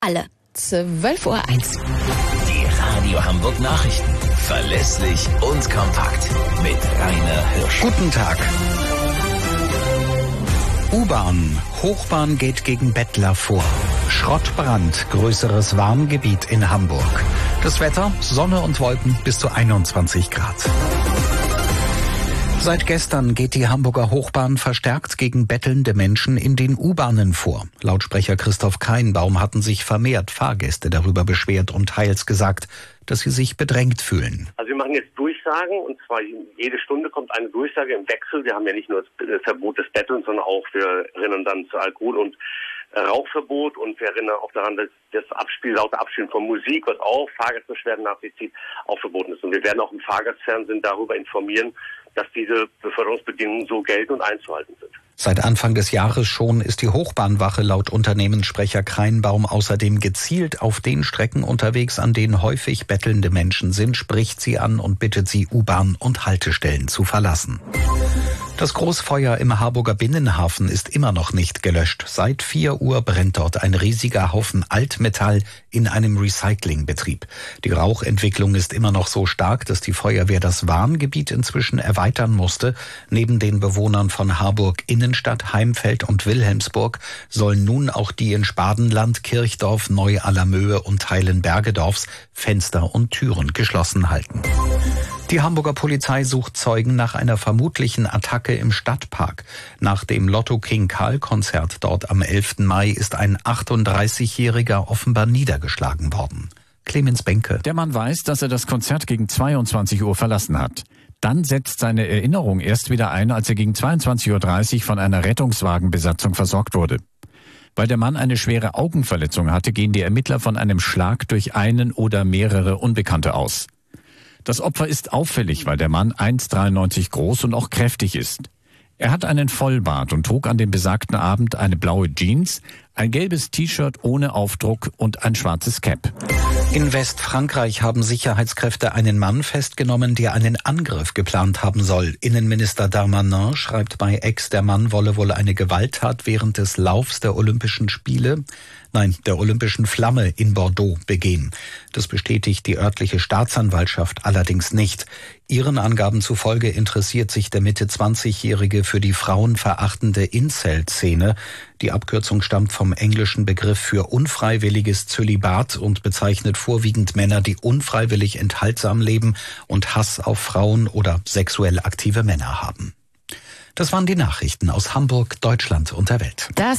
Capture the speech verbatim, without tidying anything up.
Alle. zwölf Uhr eins. Die Radio Hamburg Nachrichten. Verlässlich und kompakt. Mit Rainer Hirsch. Guten Tag. U-Bahn. Hochbahn geht gegen Bettler vor. Schrottbrand. Größeres Warngebiet in Hamburg. Das Wetter, Sonne und Wolken bis zu einundzwanzig Grad. Seit gestern geht die Hamburger Hochbahn verstärkt gegen bettelnde Menschen in den U-Bahnen vor. Laut Sprecher Christoph Kainbaum hatten sich vermehrt Fahrgäste darüber beschwert und teils gesagt, dass sie sich bedrängt fühlen. Also wir machen jetzt Durchsagen, und zwar jede Stunde kommt eine Durchsage im Wechsel. Wir haben ja nicht nur das Verbot des Bettelns, sondern auch, wir erinnern dann zu Alkohol- und Rauchverbot, und wir erinnern auch daran, dass das Abspiel, laute Abspielen von Musik, was auch Fahrgastbeschwerden nach sich zieht, auch verboten ist. Und wir werden auch im Fahrgastfernsehen darüber informieren, dass diese Beförderungsbedingungen so gelten und einzuhalten sind. Seit Anfang des Jahres schon ist die Hochbahnwache laut Unternehmenssprecher Kainbaum außerdem gezielt auf den Strecken unterwegs, an denen häufig bettelnde Menschen sind, spricht sie an und bittet sie, U-Bahn und Haltestellen zu verlassen. Das Großfeuer im Harburger Binnenhafen ist immer noch nicht gelöscht. Seit vier Uhr brennt dort ein riesiger Haufen Altmetall in einem Recyclingbetrieb. Die Rauchentwicklung ist immer noch so stark, dass die Feuerwehr das Warngebiet inzwischen erweitern musste. Neben den Bewohnern von Harburg Innenstadt, Heimfeld und Wilhelmsburg sollen nun auch die in Spadenland, Kirchdorf, Neu-Allermöhe und Teilen Bergedorfs Fenster und Türen geschlossen halten. Die Hamburger Polizei sucht Zeugen nach einer vermutlichen Attacke im Stadtpark. Nach dem Lotto King Karl Konzert dort am elften Mai ist ein achtunddreißigjähriger offenbar niedergeschlagen worden. Clemens Benke. Der Mann weiß, dass er das Konzert gegen zweiundzwanzig Uhr verlassen hat. Dann setzt seine Erinnerung erst wieder ein, als er gegen zweiundzwanzig Uhr dreißig von einer Rettungswagenbesatzung versorgt wurde. Weil der Mann eine schwere Augenverletzung hatte, gehen die Ermittler von einem Schlag durch einen oder mehrere Unbekannte aus. Das Opfer ist auffällig, weil der Mann eins Komma dreiundneunzig groß und auch kräftig ist. Er hat einen Vollbart und trug an dem besagten Abend eine blaue Jeans, ein gelbes T-Shirt ohne Aufdruck und ein schwarzes Cap. In Westfrankreich haben Sicherheitskräfte einen Mann festgenommen, der einen Angriff geplant haben soll. Innenminister Darmanin schreibt bei Ex, der Mann wolle wohl eine Gewalttat während des Laufs der Olympischen Spiele, nein, der Olympischen Flamme in Bordeaux begehen. Das bestätigt die örtliche Staatsanwaltschaft allerdings nicht. Ihren Angaben zufolge interessiert sich der Mitte zwanzigjährige für die frauenverachtende Incel-Szene. Die Abkürzung stammt vom englischen Begriff für unfreiwilliges Zölibat und bezeichnet vorwiegend Männer, die unfreiwillig enthaltsam leben und Hass auf Frauen oder sexuell aktive Männer haben. Das waren die Nachrichten aus Hamburg, Deutschland und der Welt. Das